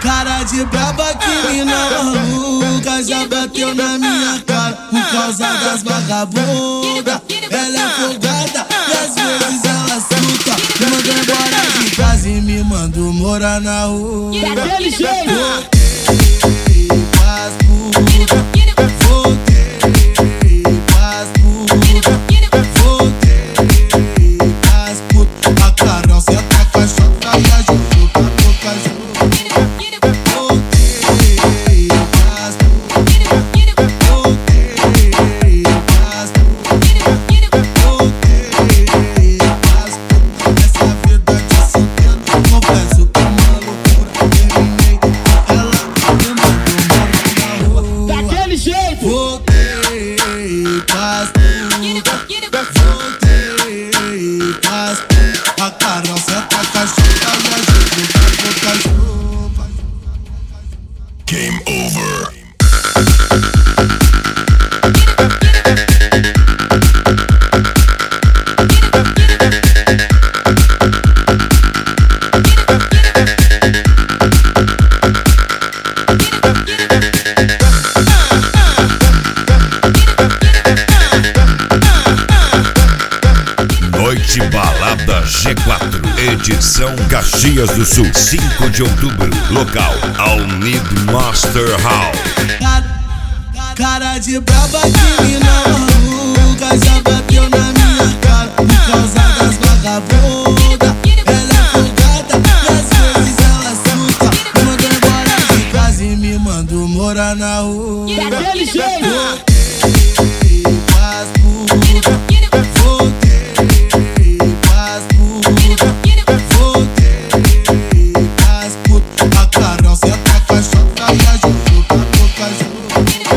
Cara de braba que mina maluca, já bateu na minha cara por causa das vagabundas. Ela é folgada e às vezes ela suta. Me mandou embora de casa e me mandou morar na rua. Daquele jeito. Voltei pras putas, voltei pras putas, voltei pras putas. A Carol senta com a chota e a Juju com a boca junto. Voltei pras putas, voltei pras putas, voltei pras putas. Essa vida de solteiro, confesso que é uma loucura. Terminei, ela me mandou morar na rua. Daquele jeito. Voltei pras putas, voltei pras putas. A Carol senta com a chota e a Juju com a boca junto. Game over. Noite Balada G4, edição Caxias do Sul, 5 de outubro, local Alnid Master Hall. Cara de braba que mina maluca, já bateu na minha cara por causa das vagabundas. Ela é folgada e às vezes ela suta. Me mandou embora de casa e me mandou morar na rua. Daquele jeito. Voltei pras putas, voltei pras putas, voltei pras putas. A Carol senta com a chota e a Juju com a boca junto.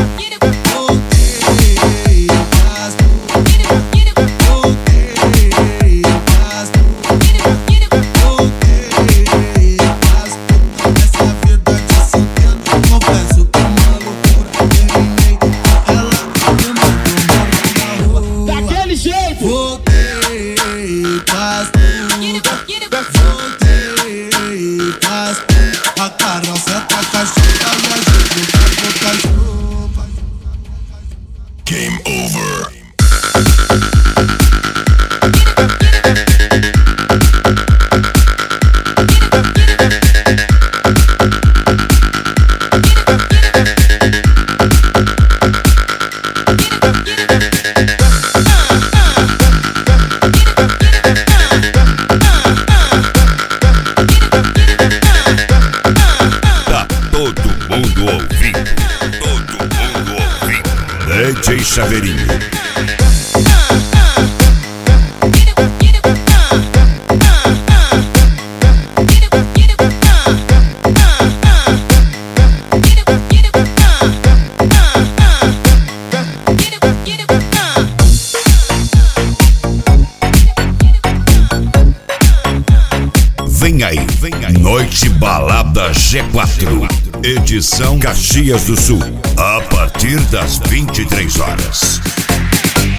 Voltei pras putas, voltei pras putas, voltei pras putas. Essa vida de solteiro, confesso que é uma loucura. Terminei, ela me mandou morar na rua. Daquele jeito. Voltei pras putas, voltei pras putas. A Carol senta com a chota e a Juju com a boca junto. Game over. Tá todo mundo ouvindo. Todo mundo ouvindo. DJ Chaveirinho. Vem aí, Noite Balada G4, edição Caxias do Sul, a partir das 23 horas.